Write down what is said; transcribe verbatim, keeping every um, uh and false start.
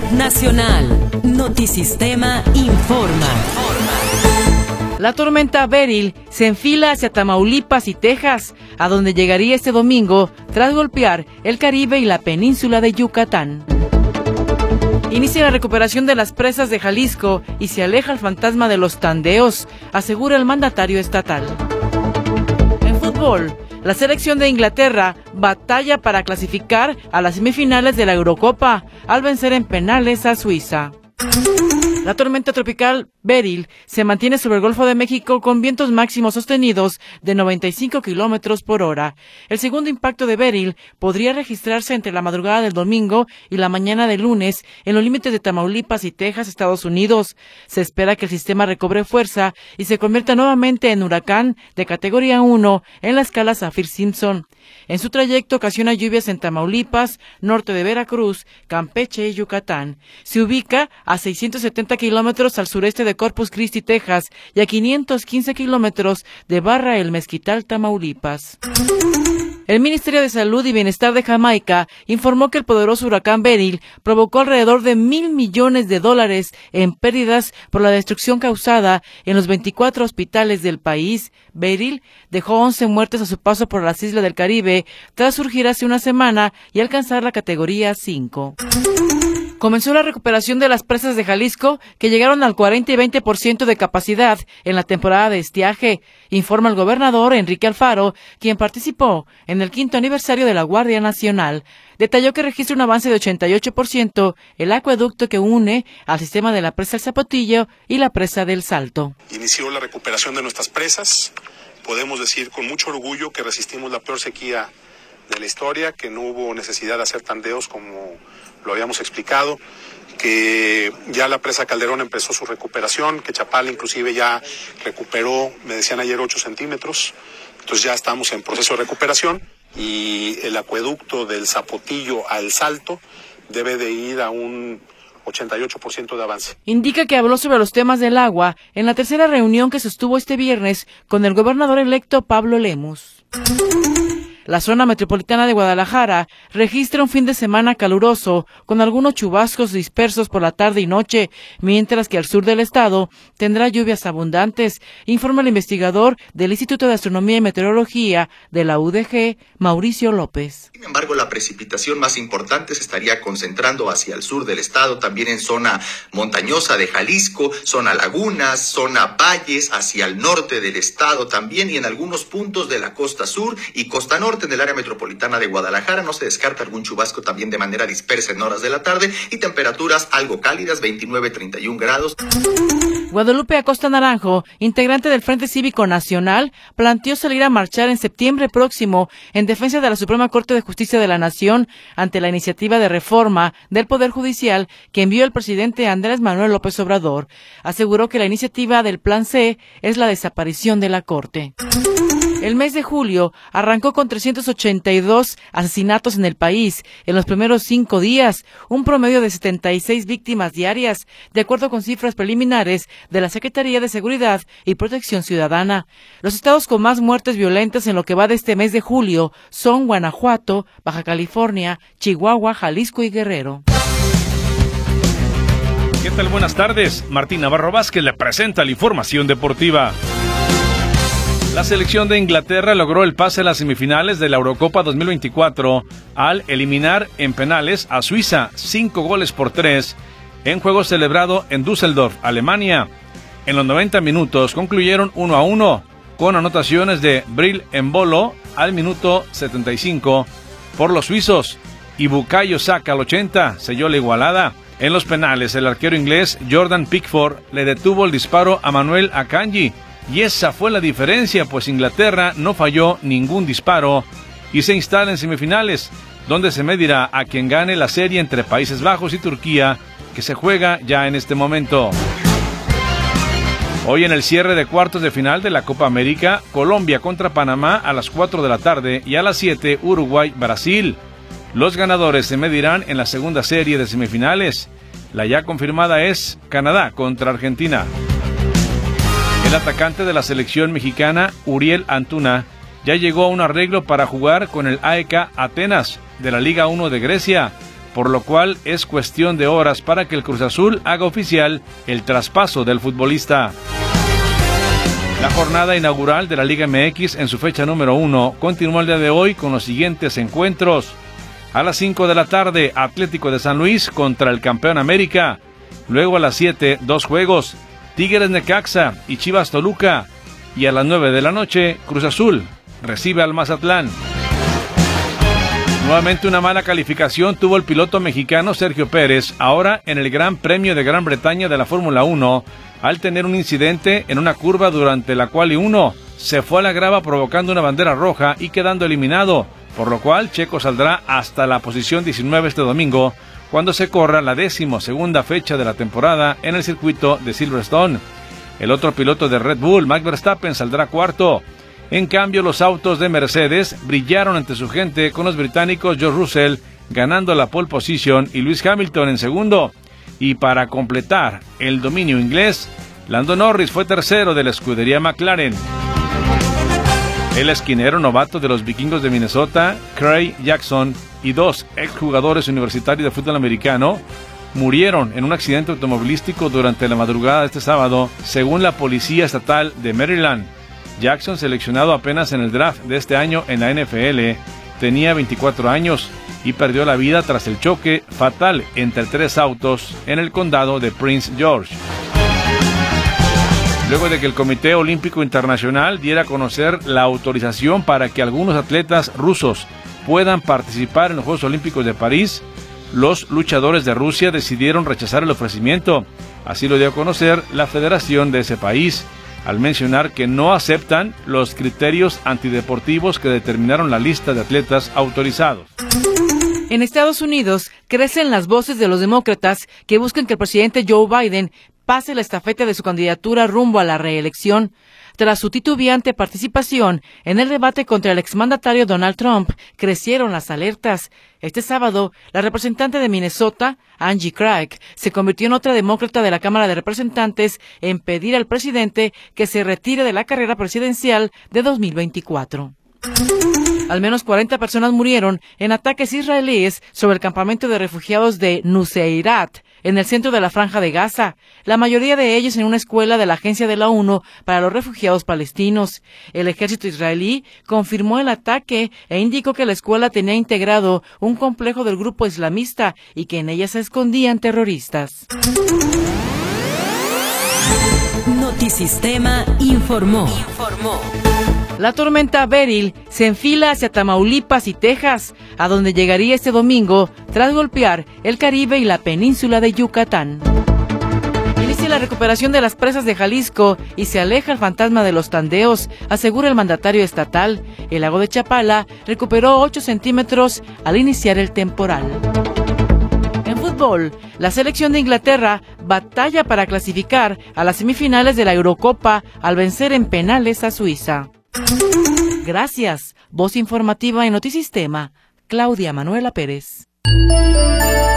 Nacional. Notisistema informa. La tormenta Beryl se enfila hacia Tamaulipas y Texas, a donde llegaría este domingo tras golpear el Caribe y la península de Yucatán. Inicia la recuperación de las presas de Jalisco y se aleja el fantasma de los tandeos, asegura el mandatario estatal. En fútbol, la selección de Inglaterra batalla para clasificar a las semifinales de la Eurocopa al vencer en penales a Suiza. La tormenta tropical Beryl se mantiene sobre el Golfo de México con vientos máximos sostenidos de noventa y cinco kilómetros por hora. El segundo impacto de Beryl podría registrarse entre la madrugada del domingo y la mañana del lunes en los límites de Tamaulipas y Texas, Estados Unidos. Se espera que el sistema recobre fuerza y se convierta nuevamente en huracán de categoría uno en la escala Saffir-Simpson. En su trayecto ocasiona lluvias en Tamaulipas, norte de Veracruz, Campeche y Yucatán. Se ubica a seiscientos setenta kilómetros al sureste de Corpus Christi, Texas, y a quinientos quince kilómetros de Barra el Mezquital, Tamaulipas. El Ministerio de Salud y Bienestar de Jamaica informó que el poderoso huracán Beryl provocó alrededor de mil millones de dólares en pérdidas por la destrucción causada en los veinticuatro hospitales del país. Beryl dejó once muertes a su paso por las islas del Caribe tras surgir hace una semana y alcanzar la categoría cinco. Comenzó la recuperación de las presas de Jalisco, que llegaron al cuarenta y veinte por ciento de capacidad en la temporada de estiaje, informa el gobernador Enrique Alfaro, quien participó en el quinto aniversario de la Guardia Nacional. Detalló que registra un avance de ochenta y ocho por ciento el acueducto que une al sistema de la presa El Zapotillo y la presa del Salto. Inició la recuperación de nuestras presas. Podemos decir con mucho orgullo que resistimos la peor sequía de la historia, que no hubo necesidad de hacer tandeos como lo habíamos explicado, que ya la presa Calderón empezó su recuperación, que Chapala inclusive ya recuperó, me decían ayer, ocho centímetros, entonces ya estamos en proceso de recuperación, y el acueducto del Zapotillo al Salto debe de ir a un ochenta y ocho por ciento de avance. Indica que habló sobre los temas del agua en la tercera reunión que sostuvo este viernes con el gobernador electo Pablo Lemus. La zona metropolitana de Guadalajara registra un fin de semana caluroso, con algunos chubascos dispersos por la tarde y noche, mientras que al sur del estado tendrá lluvias abundantes, informa el investigador del Instituto de Astronomía y Meteorología de la U D G, Mauricio López. Sin embargo, la precipitación más importante se estaría concentrando hacia el sur del estado, también en zona montañosa de Jalisco, zona lagunas, zona valles, hacia el norte del estado también, y en algunos puntos de la costa sur y costa norte. En el área metropolitana de Guadalajara no se descarta algún chubasco también de manera dispersa en horas de la tarde, y temperaturas algo cálidas, veintinueve a treinta y un grados. Guadalupe Acosta Naranjo, integrante del Frente Cívico Nacional, planteó salir a marchar en septiembre próximo en defensa de la Suprema Corte de Justicia de la Nación ante la iniciativa de reforma del Poder Judicial que envió el presidente Andrés Manuel López Obrador. Aseguró que la iniciativa del Plan C es la desaparición de la Corte. El mes de julio arrancó con trescientos ochenta y dos asesinatos en el país en los primeros cinco días, un promedio de setenta y seis víctimas diarias, de acuerdo con cifras preliminares de la Secretaría de Seguridad y Protección Ciudadana. Los estados con más muertes violentas en lo que va de este mes de julio son Guanajuato, Baja California, Chihuahua, Jalisco y Guerrero. ¿Qué tal? Buenas tardes. Martín Navarro Vázquez le presenta la información deportiva. La selección de Inglaterra logró el pase a las semifinales de la Eurocopa dos mil veinticuatro al eliminar en penales a Suiza cinco goles por tres en juego celebrado en Düsseldorf, Alemania. En los noventa minutos concluyeron uno a uno con anotaciones de Bril Embolo al minuto setenta y cinco por los suizos y Bukayo Saka al ochenta selló la igualada. En los penales el arquero inglés Jordan Pickford le detuvo el disparo a Manuel Akanji. Y esa fue la diferencia, pues Inglaterra no falló ningún disparo y se instala en semifinales, donde se medirá a quien gane la serie entre Países Bajos y Turquía, que se juega ya en este momento. Hoy en el cierre de cuartos de final de la Copa América, Colombia contra Panamá a las cuatro de la tarde y a las siete Uruguay-Brasil. Los ganadores se medirán en la segunda serie de semifinales. La ya confirmada es Canadá contra Argentina. El atacante de la selección mexicana, Uriel Antuna, ya llegó a un arreglo para jugar con el A E K Atenas de la Liga uno de Grecia, por lo cual es cuestión de horas para que el Cruz Azul haga oficial el traspaso del futbolista. La jornada inaugural de la Liga M X en su fecha número uno continuó el día de hoy con los siguientes encuentros. A las cinco de la tarde, Atlético de San Luis contra el campeón América. Luego a las siete, dos juegos, Tigres Necaxa y Chivas Toluca. Y a las nueve de la noche, Cruz Azul recibe al Mazatlán. Nuevamente una mala calificación tuvo el piloto mexicano Sergio Pérez, ahora en el Gran Premio de Gran Bretaña de la Fórmula uno, al tener un incidente en una curva durante la quali uno. Se fue a la grava provocando una bandera roja y quedando eliminado, por lo cual Checo saldrá hasta la posición diecinueve este domingo, cuando se corra la decimosegunda fecha de la temporada en el circuito de Silverstone. El otro piloto de Red Bull, Max Verstappen, saldrá cuarto. En cambio, los autos de Mercedes brillaron ante su gente, con los británicos George Russell ganando la pole position y Lewis Hamilton en segundo. Y para completar el dominio inglés, Lando Norris fue tercero de la escudería McLaren. El esquinero novato de los vikingos de Minnesota, Craig Jackson, y dos exjugadores universitarios de fútbol americano murieron en un accidente automovilístico durante la madrugada de este sábado, según la Policía Estatal de Maryland. Jackson, seleccionado apenas en el draft de este año en la N F L, tenía veinticuatro años y perdió la vida tras el choque fatal entre tres autos en el condado de Prince George. Luego de que el Comité Olímpico Internacional diera a conocer la autorización para que algunos atletas rusos puedan participar en los Juegos Olímpicos de París, los luchadores de Rusia decidieron rechazar el ofrecimiento. Así lo dio a conocer la federación de ese país, al mencionar que no aceptan los criterios antideportivos que determinaron la lista de atletas autorizados. En Estados Unidos crecen las voces de los demócratas que buscan que el presidente Joe Biden pase la estafeta de su candidatura rumbo a la reelección. Tras su titubeante participación en el debate contra el exmandatario Donald Trump, crecieron las alertas. Este sábado, la representante de Minnesota, Angie Craig, se convirtió en otra demócrata de la Cámara de Representantes en pedir al presidente que se retire de la carrera presidencial de dos mil veinticuatro. Al menos cuarenta personas murieron en ataques israelíes sobre el campamento de refugiados de Nuseirat, en el centro de la Franja de Gaza, la mayoría de ellos en una escuela de la Agencia de la ONU para los Refugiados Palestinos. El ejército israelí confirmó el ataque e indicó que la escuela tenía integrado un complejo del grupo islamista y que en ella se escondían terroristas. Notisistema informó. Informó. La tormenta Beryl se enfila hacia Tamaulipas y Texas, a donde llegaría este domingo tras golpear el Caribe y la península de Yucatán. Inicia la recuperación de las presas de Jalisco y se aleja el fantasma de los tandeos, asegura el mandatario estatal. El lago de Chapala recuperó ocho centímetros al iniciar el temporal. En fútbol, la selección de Inglaterra batalla para clasificar a las semifinales de la Eurocopa al vencer en penales a Suiza. Gracias. Voz informativa en Notisistema, Claudia Manuela Pérez.